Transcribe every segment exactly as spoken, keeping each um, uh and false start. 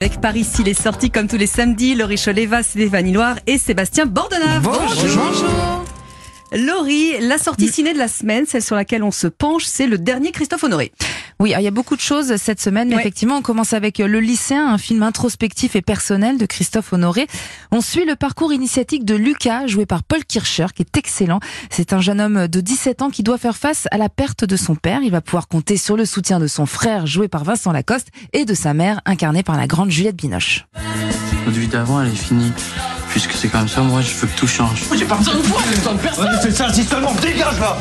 Avec Paris, il est sorti comme tous les samedis, Laurie Choleva, Stéphanie Loire et Sébastien Bordenave. Bonjour. Bonjour. Laurie, la sortie ciné de la semaine, celle sur laquelle on se penche, c'est le dernier Christophe Honoré. Oui, il y a beaucoup de choses cette semaine, mais ouais. effectivement, on commence avec Le Lycéen, un film introspectif et personnel de Christophe Honoré. On suit le parcours initiatique de Lucas, joué par Paul Kircher, qui est excellent. C'est un jeune homme de dix-sept ans qui doit faire face à la perte de son père. Il va pouvoir compter sur le soutien de son frère, joué par Vincent Lacoste, et de sa mère, incarnée par la grande Juliette Binoche. Notre vie d'avant, elle est finie. Puisque c'est comme ça, moi, je veux que tout change. J'ai pas besoin de toi, j'ai besoin de personne. Ouais, c'est ça, si seulement, dégage là.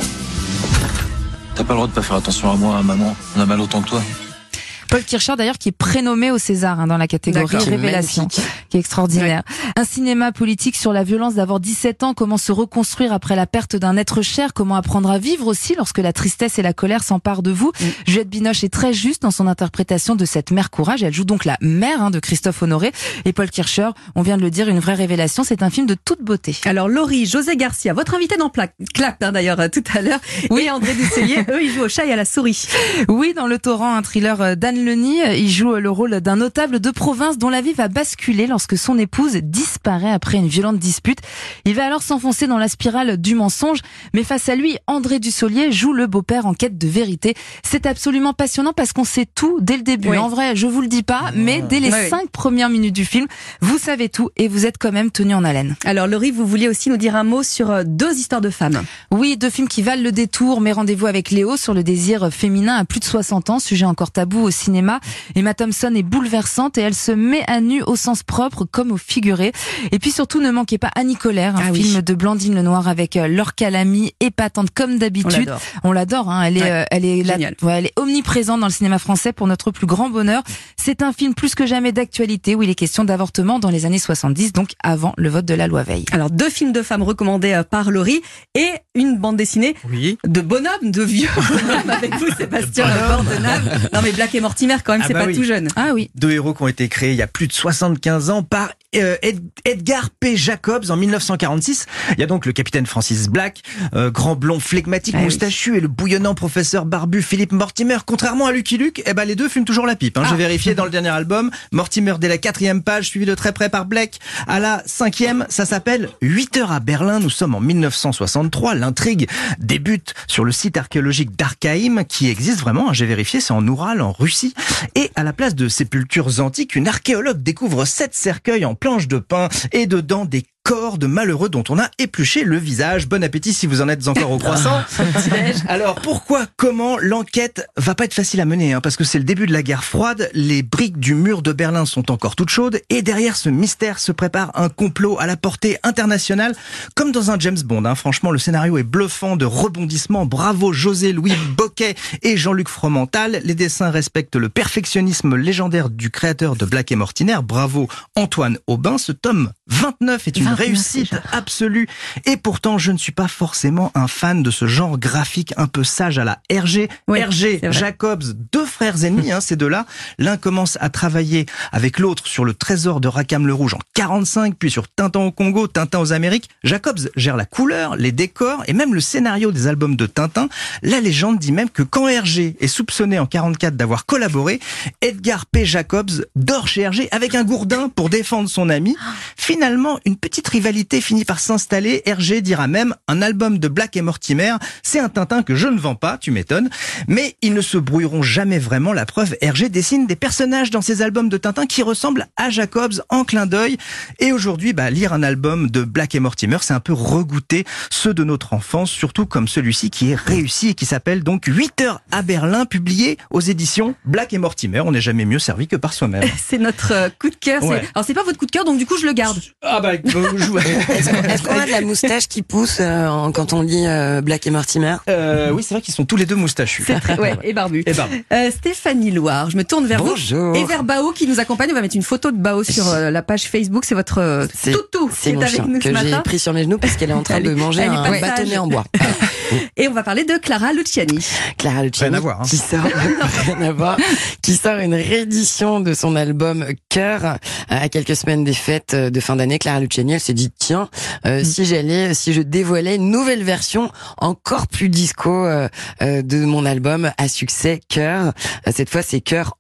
T'as pas le droit de pas faire attention à moi, à maman. On a mal autant que toi. Paul Kircher, d'ailleurs, qui est prénommé au César hein, dans la catégorie Révélation, qui est extraordinaire. Ouais. Un cinéma politique sur la violence d'avoir dix-sept ans, comment se reconstruire après la perte d'un être cher, comment apprendre à vivre aussi lorsque la tristesse et la colère s'emparent de vous. Mm. Juliette Binoche est très juste dans son interprétation de cette mère courage. Elle joue donc la mère hein, de Christophe Honoré. Et Paul Kircher, on vient de le dire, une vraie révélation. C'est un film de toute beauté. Alors Laurie, José Garcia, votre invité dans Plaque, Clap hein, d'ailleurs euh, tout à l'heure, oui. et André Dusselier, eux ils jouent au chat et à la souris. Oui, dans Le Torrent, un thriller d'Anne Leni, il joue le rôle d'un notable de province dont la vie va basculer lorsque son épouse disparaît après une violente dispute. Il va alors s'enfoncer dans la spirale du mensonge, mais face à lui, André Dusselier joue le beau-père en quête de vérité. C'est absolument passionnant parce qu'on sait tout dès le début. Oui. En vrai, je vous le dis pas, mais dès les oui, cinq oui. premières minutes du film, vous savez tout et vous êtes quand même tenu en haleine. Alors Laurie, vous vouliez aussi nous dire un mot sur deux histoires de femmes. Oui, deux films qui valent le détour, mais rendez-vous avec Léo sur le désir féminin à plus de soixante ans, sujet encore tabou au cinéma. Emma Thompson est bouleversante et elle se met à nu au sens propre comme au figuré. Et puis surtout, ne manquez pas Annie Colère, un ah film oui. de Blandine Lenoir avec Laure Calamy, épatante comme d'habitude. On l'adore. On l'adore, hein. Elle est, ouais, elle est, la, ouais, elle est omniprésente dans le cinéma français pour notre plus grand bonheur. C'est un film plus que jamais d'actualité où il est question d'avortement dans les années soixante-dix, donc avant le vote de la loi Veil. Alors deux films de femmes recommandés par Laurie et une bande dessinée oui. de bonhommes, de vieux bonhommes avec vous, Sébastien Bordenave. Non mais Black et Mortimer quand même, ah c'est bah pas oui. tout jeune. Ah oui. Deux héros qui ont été créés il y a plus de soixante-quinze ans par euh, Ed- Edgar P. Jacobs en mille neuf cent quarante-six. Il y a donc le capitaine Francis Black, euh, grand blond flegmatique, ah moustachu, oui. et le bouillonnant professeur barbu Philippe Mortimer. Contrairement à Lucky Luke, eh ben les deux fument toujours la pipe. Hein. Ah. J'ai vérifié dans le dernier album. Mortimer dès la quatrième page, suivi de très près par Black. À la cinquième, ça s'appelle huit heures à Berlin. Nous sommes en mille neuf cent soixante-trois. L'intrigue débute sur le site archéologique d'Arkhaïm, qui existe vraiment. Hein. J'ai vérifié, c'est en Oural, en Russie. Et à la place de sépultures antiques, une archéologue découvre sept cercueils en planches de pin et dedans des corps de malheureux dont on a épluché le visage. Bon appétit si vous en êtes encore au croissant. Alors pourquoi, comment, l'enquête va pas être facile à mener hein, parce que c'est le début de la guerre froide, les briques du mur de Berlin sont encore toutes chaudes et derrière ce mystère se prépare un complot à la portée internationale comme dans un James Bond. Hein. Franchement, le scénario est bluffant de rebondissements. Bravo José-Louis Bocquet et Jean-Luc Fromental. Les dessins respectent le perfectionnisme légendaire du créateur de Black et Mortimer. Bravo Antoine Aubin. Ce tome vingt-neuf est une réussite absolue. Et pourtant, je ne suis pas forcément un fan de ce genre graphique un peu sage à la Hergé. Oui, Hergé, Jacobs, deux frères ennemis, hein, ces deux-là. L'un commence à travailler avec l'autre sur le trésor de Rackham le Rouge en quarante-cinq, puis sur Tintin au Congo, Tintin aux Amériques. Jacobs gère la couleur, les décors et même le scénario des albums de Tintin. La légende dit même que quand Hergé est soupçonné en quarante-quatre d'avoir collaboré, Edgar P. Jacobs dort chez Hergé avec un gourdin pour défendre son ami. Finalement, une petite rivalité finit par s'installer. Hergé dira même un album de Black et Mortimer, c'est un Tintin que je ne vends pas, tu m'étonnes. Mais ils ne se brouilleront jamais vraiment. La preuve, Hergé dessine des personnages dans ses albums de Tintin qui ressemblent à Jacobs en clin d'œil. Et aujourd'hui, bah, lire un album de Black et Mortimer, c'est un peu regoûter ceux de notre enfance, surtout comme celui-ci qui est réussi et qui s'appelle donc huit heures à Berlin, publié aux éditions Black et Mortimer. On n'est jamais mieux servi que par soi-même. C'est notre euh, coup de cœur. Ouais. Alors c'est pas votre coup de cœur, donc du coup je le garde. Ah bah, je... Est-ce qu'on a de la moustache qui pousse euh, quand on lit euh, Black et Mortimer? euh, Oui, c'est vrai qu'ils sont tous les deux moustachus. C'est très, ouais, et barbus. Et barbu. euh, Stéphanie Loire, je me tourne vers Bonjour. vous et vers Bao qui nous accompagne. On va mettre une photo de Bao sur euh, la page Facebook. C'est votre euh, c'est, toutou c'est mon chien que j'ai pris sur mes genoux parce qu'elle est en train elle de manger un ouais. bâtonnet en bois. Et on va parler de Clara Luciani. Clara Luciani, rien à voir, hein. qui sort, rien à voir, qui sort une réédition de son album Cœur à quelques semaines des fêtes de fin d'année. Clara Luciani, elle s'est dit tiens, euh, mm. si j'allais, si je dévoilais une nouvelle version encore plus disco euh, euh, de mon album à succès Cœur. Cette fois, c'est Cœur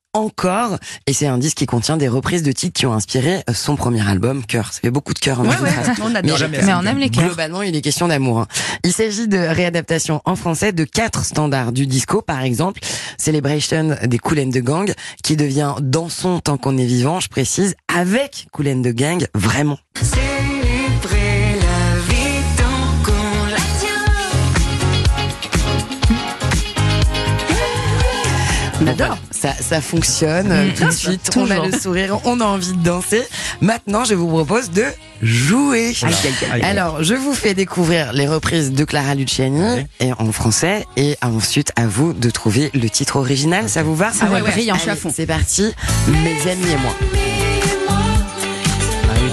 Encore, et c'est un disque qui contient des reprises de titres qui ont inspiré son premier album, Cœur. Ça fait beaucoup de cœur en Ouais, même ouais, temps. on adore. Mais, jamais Mais on aime les cœurs. globalement, il est question d'amour. hein. Il s'agit de réadaptation en français de quatre standards du disco, par exemple, Celebration des Kool and the Gang, qui devient Dansons tant qu'on est vivant, je précise, avec Kool and the Gang, vraiment. Célébrer la vie tant qu'on la tient. On adore. Ça, ça fonctionne euh, tout de suite. On a Toujours. le sourire, on a envie de danser. Maintenant, je vous propose de jouer. Aïe, aïe, aïe. Alors, je vous fais découvrir les reprises de Clara Luciani Ouais. et en français, et ensuite à vous de trouver le titre original. Ça vous va? Ah ouais, brillant, je suis à Allez, fond. c'est parti. Mes amis et moi. Ah oui,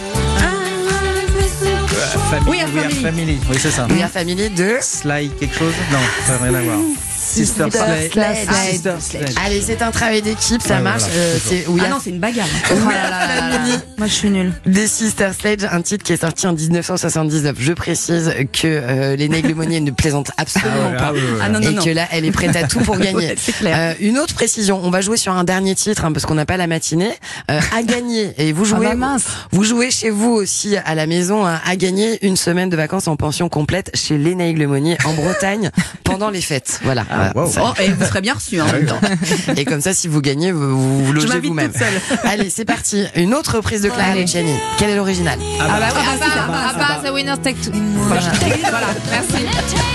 oui. Euh, family, We Are We Are Family. Family. Oui, c'est ça. We Are Family de. Sly quelque chose? Non, ça n'a rien à voir. Sister Sister Sledge. Sledge. Ah, Sister Sledge. Allez, c'est un travail d'équipe, ça Ouais, marche. voilà, Euh, toujours. c'est We Ah Are non, c'est une bagarre. Oh là là là là. Moi, je suis nulle. des Sister Sledge, un titre qui est sorti en dix-neuf cent soixante-dix-neuf. Je précise que euh, les Lemonnier ne plaisantent absolument Ah ouais, pas. ah ouais, ouais, ouais. Ah non, non, Et non. que là, elle est prête à tout pour gagner. Ouais, c'est clair. Euh, une autre précision, on va jouer sur un dernier titre hein, parce qu'on n'a pas la matinée. Euh, à gagner. Et vous jouez, Ah bah mince. vous jouez chez vous aussi à la maison hein, à gagner une semaine de vacances en pension complète chez Lénaïque Lemonnier en Bretagne pendant les fêtes. Voilà. Ah, Voilà. wow. Ça- Oh, et vous serez bien reçu en même temps. Et comme ça, si vous gagnez, vous vous, vous Je logez m'invite vous-même. toute seule. Allez, c'est parti. Une autre reprise de Clara Allez. Luciani. Quel est l'original? Ah bah oui, bah, ah bah, c'est ça. ah bah, The Winner's Take Two. Voilà, voilà, merci.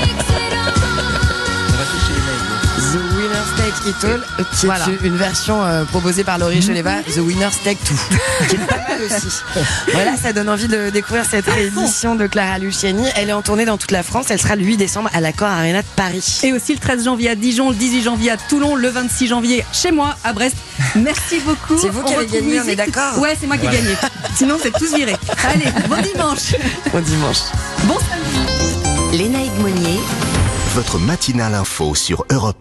The Winner's Take It All, qui Voilà. est une version euh, proposée par Laurie Cheleva, The Winner's Take Two, qui est pas mal aussi. Voilà, ça donne envie de découvrir cette réédition de Clara Luciani. Elle est en tournée dans toute la France. Elle sera le huit décembre à l'Accor Arena de Paris. Et aussi le treize janvier à Dijon, le dix-huit janvier à Toulon, le vingt-six janvier chez moi à Brest. Merci beaucoup. C'est vous qui On avez retrouve gagné, on musique. est d'accord? Ouais, c'est moi qui ai gagné. Sinon, c'est tous virés. Allez, bon dimanche. Au dimanche. Bon samedi. Lénaïque Monnier. Votre matinale info sur Europe